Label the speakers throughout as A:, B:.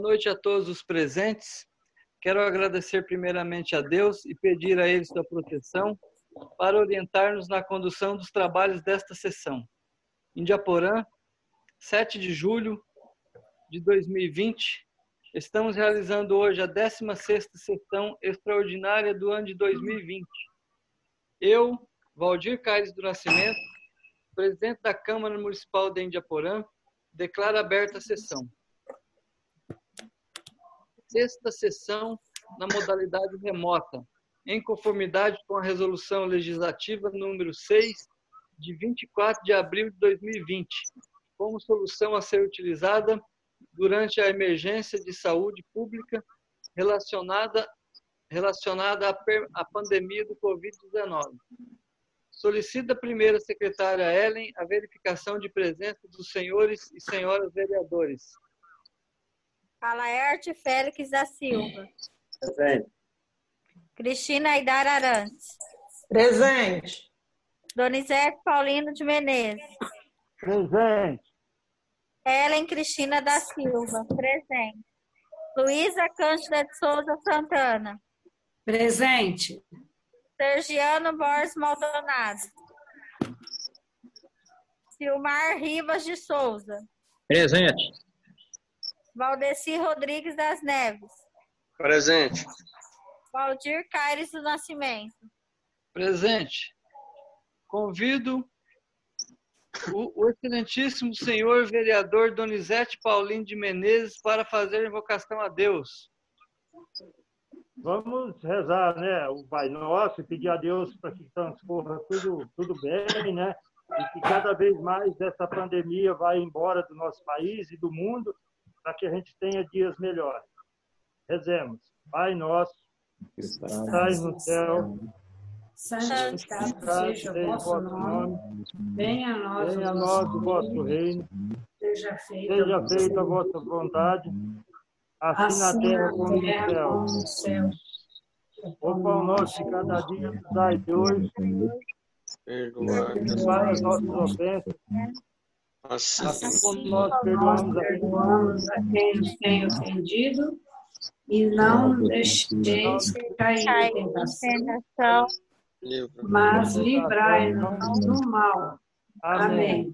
A: Boa noite a todos os presentes. Quero agradecer primeiramente a Deus e pedir a Ele sua proteção para orientar-nos na condução dos trabalhos desta sessão. Indiaporã, 7 de julho de 2020, estamos realizando hoje a 16ª sessão extraordinária do ano de 2020. Eu, Valdir Caires do Nascimento, presidente da Câmara Municipal de Indiaporã, declaro aberta a sessão. Sexta sessão na modalidade remota, em conformidade com a Resolução Legislativa número 6, de 24 de abril de 2020, como solução a ser utilizada durante a emergência de saúde pública relacionada à pandemia do Covid-19. Solicito a primeira secretária Ellen a verificação de presença dos senhores e senhoras vereadores.
B: Alaerte Félix da Silva.
C: Presente.
B: Cristina Aidar Arantes.
D: Presente.
B: Donizete Paulino de Menezes.
E: Presente.
B: Ellen Cristina da Silva. Presente. Luísa Cândida de Souza Santana.
D: Presente.
B: Sergiano Borges Maldonado. Silmar Ribas de Souza.
C: Presente.
B: Valdeci Rodrigues das Neves.
C: Presente.
B: Valdir Caires do Nascimento.
A: Presente. Convido o excelentíssimo senhor vereador Donizete Paulino de Menezes para fazer a invocação a Deus.
E: Vamos rezar, né, o Pai Nosso e pedir a Deus para que transcorra tudo bem, né? E que cada vez mais essa pandemia vá embora do nosso país e do mundo, para que a gente tenha dias melhores. Rezemos. Pai Nosso, que estás no céu,
D: santificado seja o vosso nome, venha a nós o vosso reino, seja feita a vossa vontade, assim na terra como no céu. O pão nosso de cada dia nos dai hoje, perdoai as nossas ofensas, assim como nós perdoamos a quem nos tem ofendido, e não nos deixeis cair em tentação, mas livrai-nos do mal. Amém.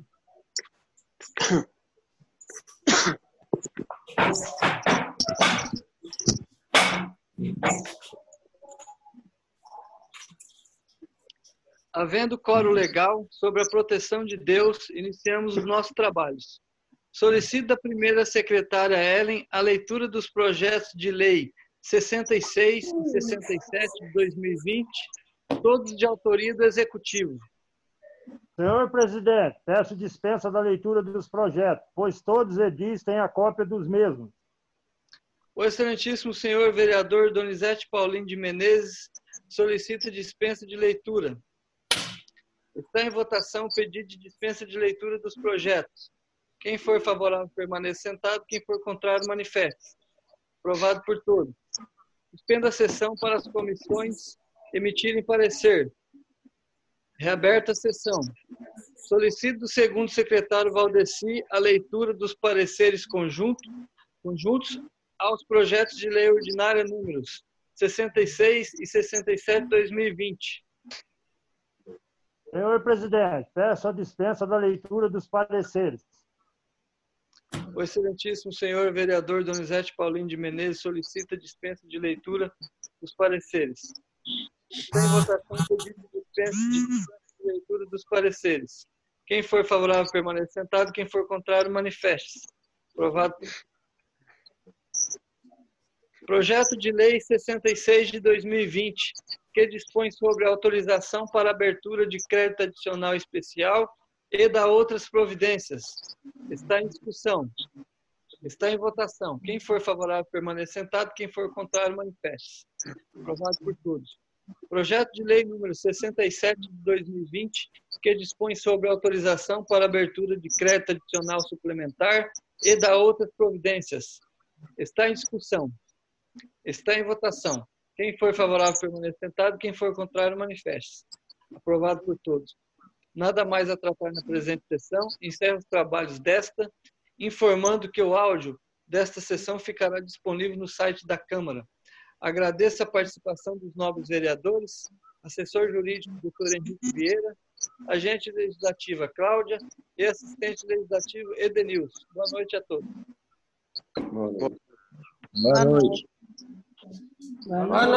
A: Havendo quórum legal sobre a proteção de Deus, iniciamos os nossos trabalhos. Solicito da primeira secretária Ellen a leitura dos projetos de lei 66 e 67 de 2020, todos de autoria do Executivo.
E: Senhor presidente, peço dispensa da leitura dos projetos, pois todos edis têm a cópia dos mesmos.
A: O excelentíssimo senhor vereador Donizete Paulino de Menezes solicita dispensa de leitura. Está em votação o pedido de dispensa de leitura dos projetos. Quem for favorável permaneça sentado, quem for contrário manifeste. Aprovado por todos. Suspendo a sessão para as comissões emitirem parecer. Reaberta a sessão. Solicito do segundo secretário Valdeci a leitura dos pareceres conjuntos aos projetos de lei ordinária números 66 e 67 de 2020.
E: Senhor presidente, peço a dispensa da leitura dos pareceres.
A: O excelentíssimo senhor vereador Donizete Paulino de Menezes solicita a dispensa de leitura dos pareceres. Está em votação o pedido de dispensa de leitura dos pareceres. Quem for favorável permaneça sentado, quem for contrário manifeste-se. Aprovado. Projeto de Lei 66 de 2020, que dispõe sobre a autorização para abertura de crédito adicional especial e da outras providências. Está em discussão. Está em votação. Quem for favorável permaneça sentado, quem for contrário manifeste. Aprovado por todos. Projeto de Lei número 67 de 2020, que dispõe sobre a autorização para abertura de crédito adicional suplementar e da outras providências. Está em discussão. Está em votação. Quem for favorável permaneça sentado, quem for contrário manifeste. Aprovado por todos. Nada mais a tratar na presente sessão. Encerro os trabalhos desta, informando que o áudio desta sessão ficará disponível no site da Câmara. Agradeço a participação dos nobres vereadores, assessor jurídico, doutor Henrique Vieira, agente legislativa, Cláudia, e assistente legislativo, Edenilson. Boa noite a todos.
C: Boa noite.
D: Boa noite.